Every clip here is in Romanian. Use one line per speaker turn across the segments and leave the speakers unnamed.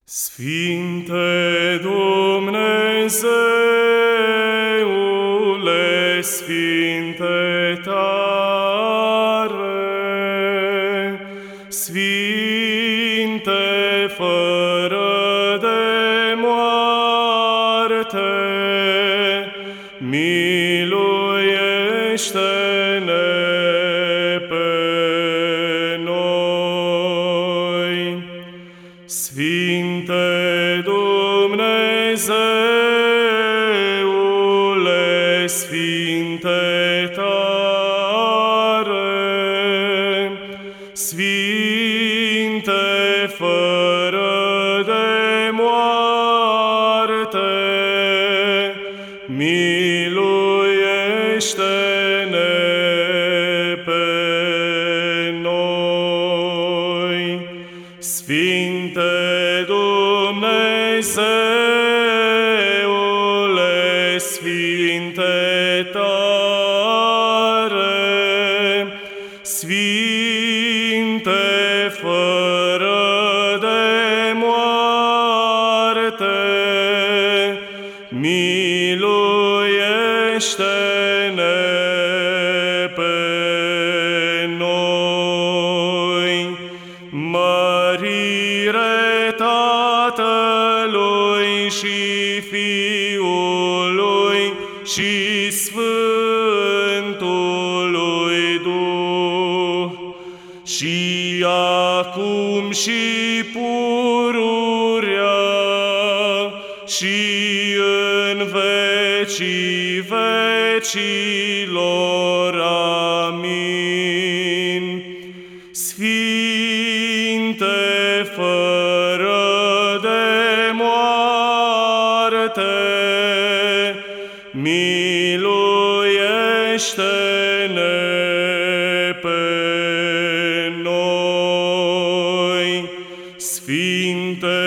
Sfinte Dumnezeule, Sfinte tare, Sfinte fără de moarte, miluiește-ne pe noi. Sfinte Dumnezeule, Sfinte tare, Sfinte fără de moarte, miluiește-ne pe noi. Sfinte Dumnezeule, Sfinte tare, Sfinte fără de moarte, miluiește-ne pe noi. Mărire Tatălui și Fiului și Sfântului Duh, și acum și pururea și în vecii vecilor. Amin. Sfinte fără de moarte, miluiește-ne pe noi. Sfinte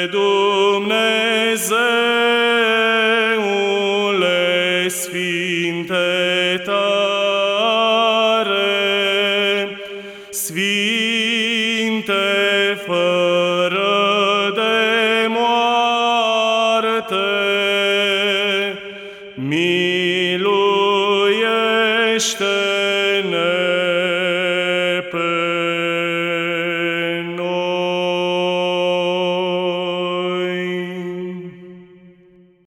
Dumnezeule, Sfinte tare, Sfinte fără de moarte, miluiește-ne